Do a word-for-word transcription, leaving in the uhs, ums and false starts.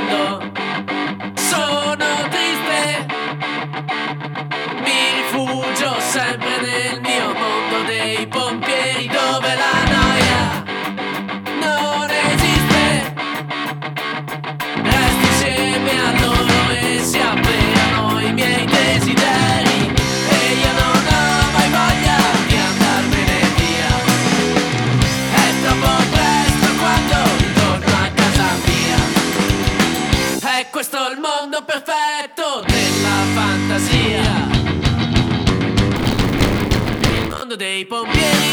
quando sono triste, mi rifugio sempre nel mio mondo dei pompieri, dove la noia non esiste. Resto insieme a loro e si avverano i miei desideri, e io non ho mai voglia di andarmene via. È troppo presto quando ritorno a casa mia. È questo il mondo perfetto della fantasia, il mondo dei pompieri.